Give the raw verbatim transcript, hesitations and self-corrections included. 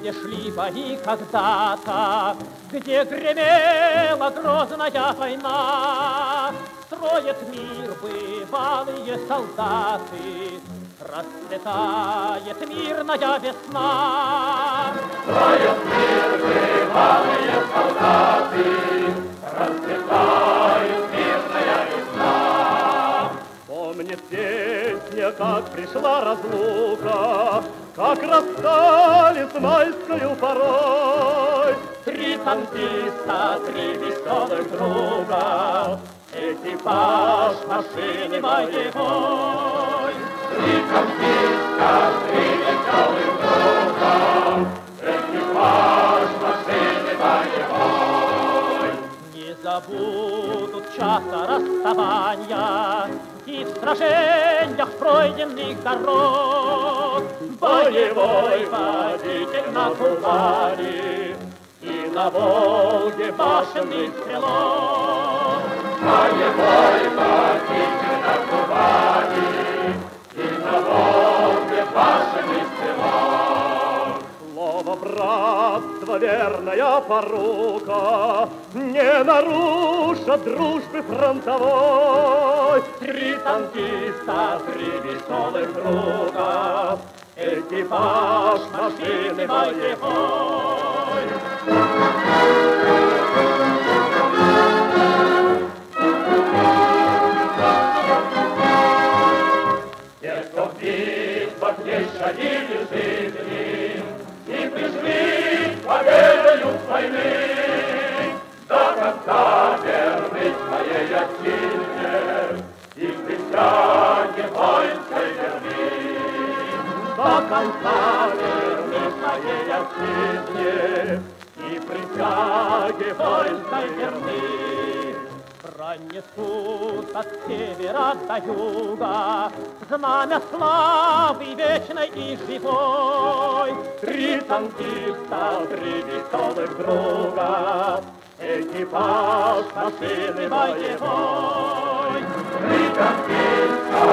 Помнишь ли бои когда-то, где гремела грозная война? Строят мир бывалые солдаты, расцветает мирная весна. Строят мир бывалые солдаты, расцветает мирная весна. Помнит песня, как пришла разлука, как расстались майскою порой. Три танкиста, три веселых друга, экипаж машины боевой. Три танкиста, три веселых друга, экипаж машины боевой. Не забудут часа расставания и в сражениях пройденных дорог. Боевой водитель на Кубани и на Волге башенный стрелок. Боевой водитель на Кубани и на Волге башенный стрелок. Слово братства, верная порука, не нарушат дружбы фронтовой. Три танкиста, три веселых друга, экипаж машины боевой. Те, кто в битвах не щадили жизни и пришли победою с войны, до конца верны своей отчизне и присяге воинской верны. До конца верны своей отчизне и присяге воинской верны. Пронесут от севера до юга знамя славы вечной и живой. Три танкиста, три веселых друга, экипаж машины боевой. Три танкиста,